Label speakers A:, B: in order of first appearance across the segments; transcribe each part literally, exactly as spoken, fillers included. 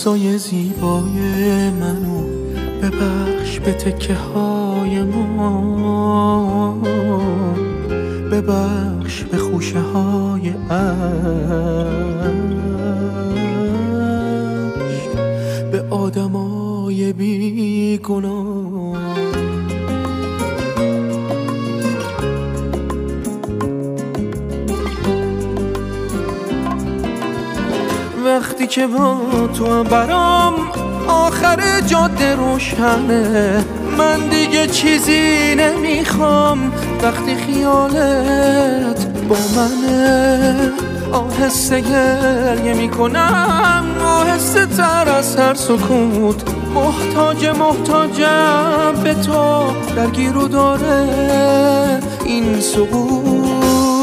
A: روزای زیبای منو ببخش به تکه های ما، ببخش به خوشه های عشق، به آدمای بیگناه. وقتی که با تو برام آخر جاده روشنه، من دیگه چیزی نمیخوام. وقتی خیالت با منه آهسته گریه میکنم، آهسته تر از هر سکوت. محتاج محتاجم به تو، درگیر و داره این سکوت.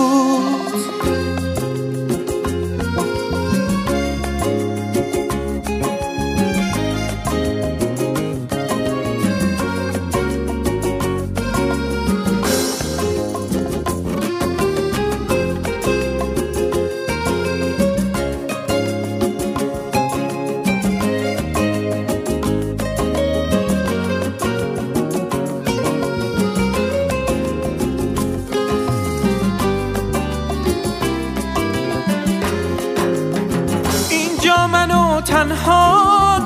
A: منو تنها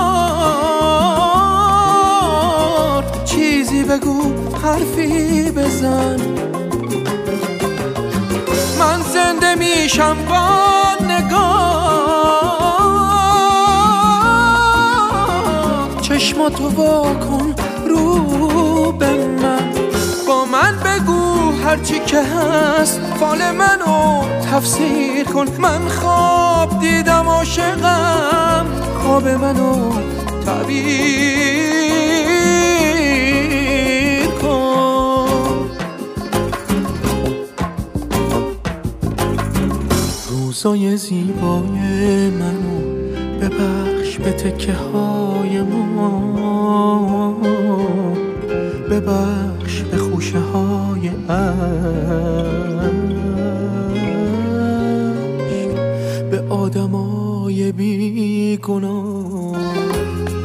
A: نذار، چیزی بگو حرفی بزن. من زنده میشم با نگاه، چشماتو واکن رو به من. با من بگو هرچی که هست، فال منو تفسیر کن. من خواب دیدم عاشقم، خواب منو تعبیر کن. روزای زیبای منو ببخش به تکه های ما، ببخش به خوشه های عشق، به آدمای بیگناه.